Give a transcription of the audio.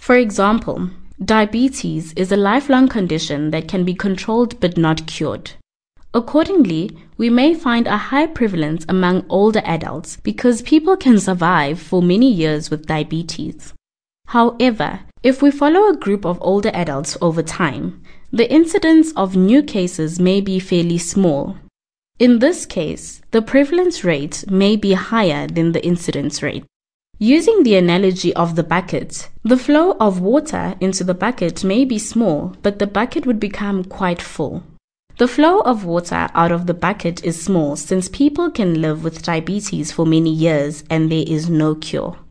For example, diabetes is a lifelong condition that can be controlled but not cured. Accordingly, we may find a high prevalence among older adults because people can survive for many years with diabetes. However, if we follow a group of older adults over time, the incidence of new cases may be fairly small. In this case, the prevalence rate may be higher than the incidence rate. Using the analogy of the bucket, the flow of water into the bucket may be small, but the bucket would become quite full. The flow of water out of the bucket is small since people can live with diabetes for many years and there is no cure.